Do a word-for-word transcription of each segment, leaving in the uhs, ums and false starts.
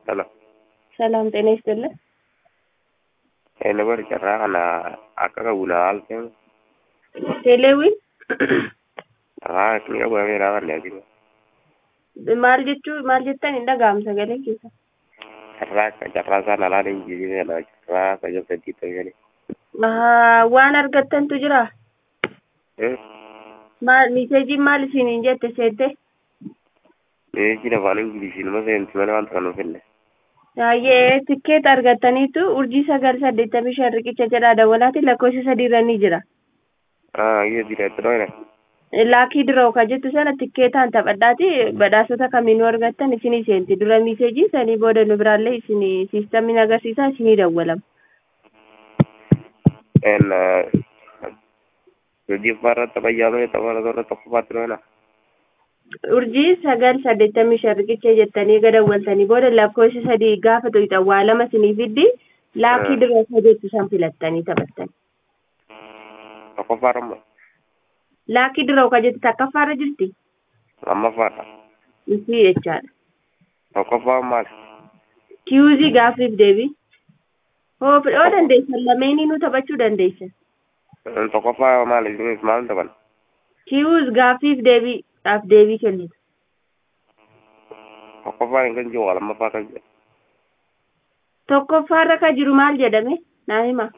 Hello. ሰላም ጤና ይስጥልን። Ele bar charra kana akaka gula alten. ቴሌዊን Ah, kini ko amira kan lagi. maal jechuu maal jettan hin dhaga'amu sagaleen keessa. Charra charra sa nala ni jiji na charra sa jo sedi to gani. Ahaa, waan argattantu jira. Eh, Maal miseejiin maal isiniin jette seette? eh jina bani gidi sin ma sen timana wan tanu felle. Baay'ee tikkeeta argattaniitu urjii sagal saddeettamii shan riqicha jedhaa dawwalaati lakkoofsa sadiirra ni jira. Ah, iya dira troina. Laakii diroo ka jettu sana tikkeetaan taphadhaati badhaasota kamiinuu argattan isinii seenti. Dura miseejii sanii booda nu biraallee isinii siistamiin agarsiisaa isinii dawwalama. En jadi para tabayalo ya tabala dora tokko troina. Urjii sagal saddeettamii shan riqicha jettanii gadawwaltanii booda lakkoofsa sadii gaafa tuqxan waa lama isinii fiddi laakii diroo ka jettu san filattanii taphattan. Tokko farmo. Laakii diroo ka jettu takkaffaarra jirti. Amma fara. Isii jechaadha. Tokko farmas. Kiyuuzii gaafiif deebii. Hoo fidhoo dandeessan lameenii nu taphachuu dandeessan. Tokko fara mal ini mal taban. Kiyuuz gaafiif deebii dhaaf deebii kennitu. Tokko fara kan jo wala ma fara. Tokkoffaarra ka jiru maal jedhame naa hima.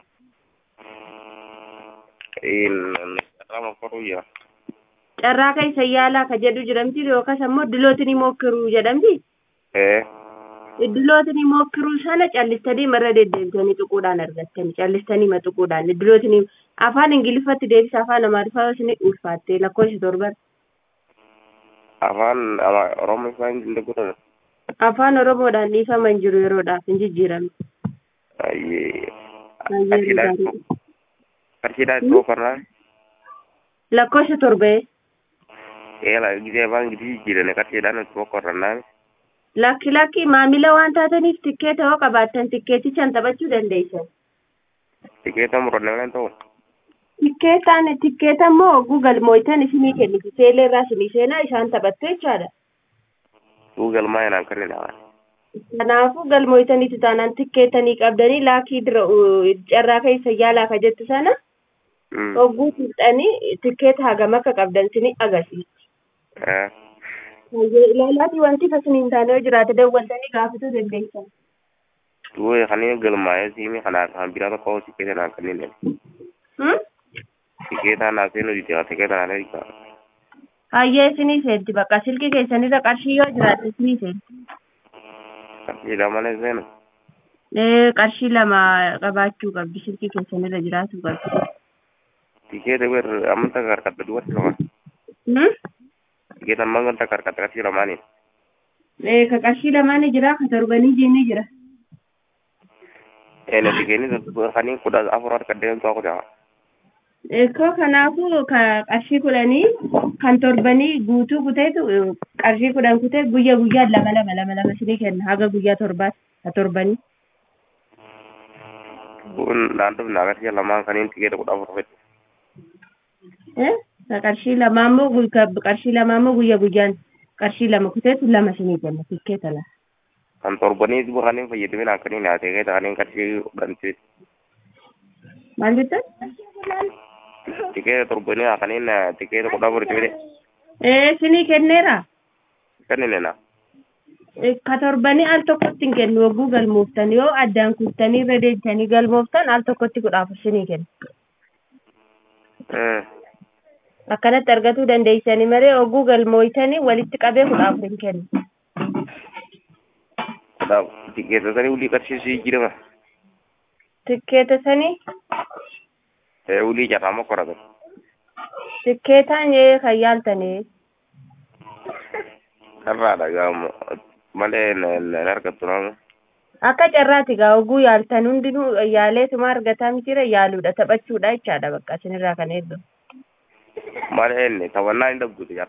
In rama faru ya. Carraa ka isa yaalaa ka jedhu jedhamti yookaas ammoo dilootinii mokkiruu jedhamti. Eh. Idilootinii mokkiruu sana callistanii marra deddeebitanii xuquudhaan argattanii callistanii ma xuquudhaan idilootinii afaan ingiliffatti deebisa afaan amaariffaa isin ulfaatte lakkoofsi torban. Afaan Oromoo isaan jinde godhan. Afaan Oromoodhaan dhiifaman jiru yeroodhaaf hin jijjiirame. Ayyee. Baay'ee gaarii. Karshiidhaa ittoo karnaa. Lakkoofsa torbee. Eela gisee afaan gidi jijjiirane karshiidhaan ittoo karnaa. Lakki lakki maamila waan taataniif tikkeeta hoo qabaattan tikkeetichaan taphachuu dandeessan. Tikeeta murannee ta'u. Tikkeetaan tikkeeta immoo Google moo'itan isinii kenniti seelee irraa isinii seenaa isaan taphattu jechaadha. Google maayinaan kan hin haala. Kanaafuu galmooyitaniitu taanaan tikkeetanii qabdanii laakii dira carraa keessa yaalaa ka jettu sana hogguu fixanii tikkeeta hagam akka qabdan isinii agarsiisa. Ilaalaatii wanti fasiniin taanee yoo jiraate dawwaltanii gaafachuu dandeessan. Tuwee kanneen galmaa'ee siimi kanaaf kan biraa tokko tikeeta naan kanneen. Tikeeta naa seenuu jijjiira tikeeta naa leekaa. Hayyee isinii seenti bakka silkii keessanirra qarshii yoo jiraate isinii seenti. Qarshii lama ne seenu. Ee qarshii lama qabaachuu qabdi silkii keessanirra jiraachuu qabdi. Tikeeta wer amanta karkata duwwatti lama. Tikeeta amman ganta karkata qarshii lamaanii. Ee ka qarshii lamaanii jira ka torbanii jiinii jira. Ee na tikeeni kanneen kudha afur harka deemtu akka jaha. Eekoo kanaafuu ka qarshii kudhanii kan torbanii guutuu kuteetu qarshii kudhan kutee guyyaa guyyaan lama lama lama lama isinii kenna haga guyyaa torbaatti ka torbanii. Kun naannoo naa qarshii lamaan kanneen tikeeta kudha afur fedhe. Eh ka qarshii lamaa immoo qarshii lamaa immoo guyyaa guyyaan qarshii lama kuteetu lama isinii kenna tikeeta lama. Kan torbanii duba kanneen fayyadamina akkanii naa tikeeta kanneen qarshii kudhan fedhe. Maal jettan? Tikeeta torbanii kanneen tikeeta kudha afur fedhe. Eh isinii kenneera. Kanneen na. Ka torbanii al tokkotti hin kennu hogguu galmooftan yoo addaan kuttanii irra deebitanii galmooftan al tokkotti kudha afur isinii kenna. Akkanatti argachuu dandeessanii malee hogguu galmooytanii walitti qabee kudha afur hin kennu. Tikeeta sanii ulii qarshii sii jirama. Tikkeeta sanii. Ulii jarrama koratan. Tikkeetaan yee kan yaaltanii. Carraadha gaamu malee hin argattu nama. Akka carraati gaa hogguu yaaltan hundinuu yaaleetuma argataa mitiira yaaluudha taphachuudha jechaadha bakka isinirraa kan eeggamu. Malee inni taphannaa hin dhabdu